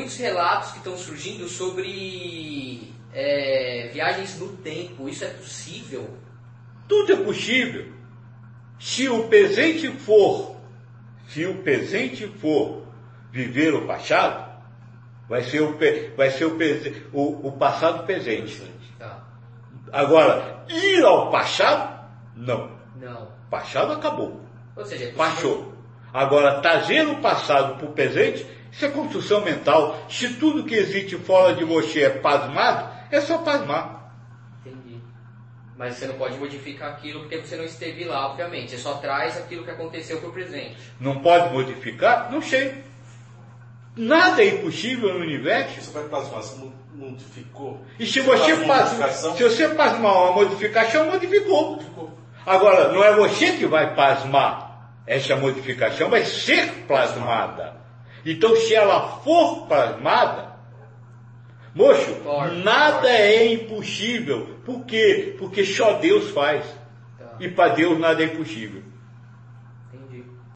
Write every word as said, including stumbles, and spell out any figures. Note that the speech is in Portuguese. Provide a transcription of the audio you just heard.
muitos relatos que estão surgindo sobre é, viagens no tempo. Isso é possível? Tudo é possível. Se o presente for, se o presente for viver o passado, vai ser o, vai ser o, o, o passado presente. Tá. Agora, ir ao passado, não. Não. O passado acabou. Ou seja, é possível... Passou. Agora, trazer o passado para o presente, isso é construção mental. Se tudo que existe fora de você é pasmado, é só pasmar. Entendi. Mas você não pode modificar aquilo porque você não esteve lá, obviamente. Você só traz aquilo que aconteceu para o presente. Não pode modificar? Não sei. Nada é impossível no universo. Você vai pasmar, você modificou. E se você, pasma, se você pasmar uma modificação, modificou. Modificou. Agora, não é você que vai pasmar. Essa modificação vai ser plasmada. Então, se ela for plasmada, moço, nada é impossível. Por quê? Porque só Deus faz. Tá. E para Deus nada é impossível. Entendi.